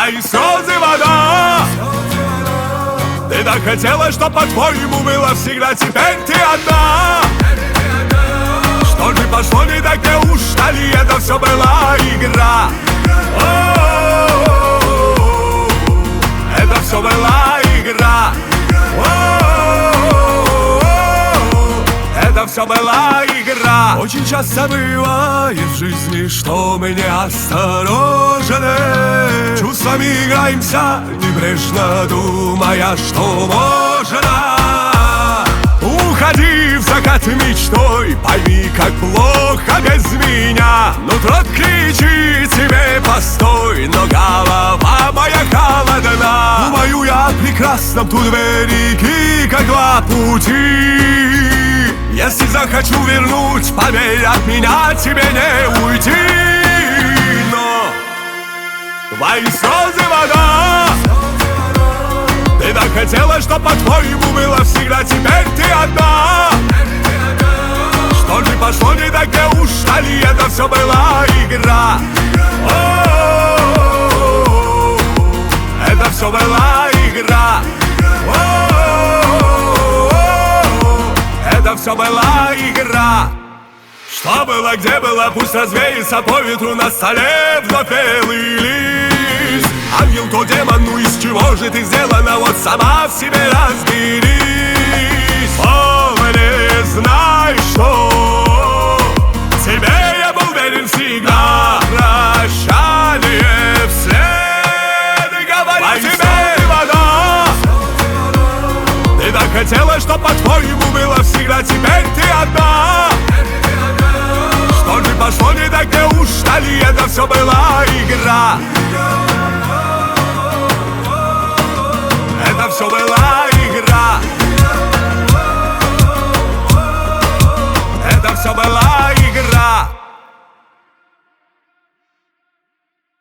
твои слезы вода. Ты так хотела, что по-твоему было всегда, теперь ты одна. Что же пошло не так, неужто ли это все была игра? Это все была игра. Это все была игра. Очень часто бывает в жизни, что мы неосторожны, чувствами играемся, небрежно думая, что можно. Уходи в закат мечтой, пойми, как плохо без меня. Нутро кричит тебе постой, но голова моя холодна. Думаю я о прекрасном, тут две реки, как два пути. Если захочу вернуть, поверь, от меня тебе не уйти. Но твои слезы вода. Ты так хотела, что по-твоему было всегда, теперь ты одна. Что же пошло не так, неужто ли это все была игра? Это все была игра. Это все была игра. Что было, где было, пусть развеется по ветру на столе вновь белый лист. Ангел то демон, ну из чего же ты сделана, вот сама в себе разберись. Помни, знай, что тебе я был верен всегда. Прощание вслед говорит тебе вода. Ты так хотела, что по-твоему было всегда, теперь ты одна. Что же пошло не так, неужто ли это все была игра?